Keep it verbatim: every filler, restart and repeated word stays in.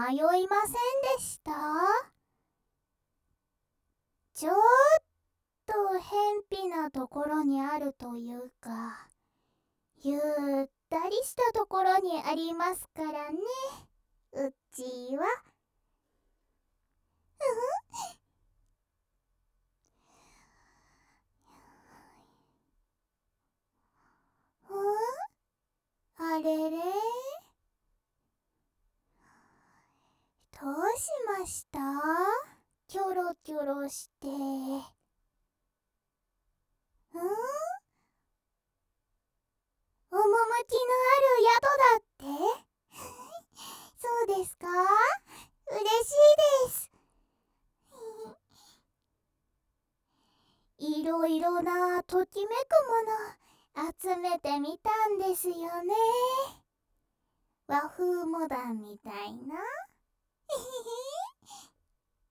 迷いませんでした？ちょっと偏僻なところにあるというか、ゆったりしたところにありますからね、うちは。うん？あれれ？どうしました？キョロキョロして。うん？趣のある宿だって？そうですか？嬉しいです。いろいろなときめくもの集めてみたんですよね。和風モダンみたいな。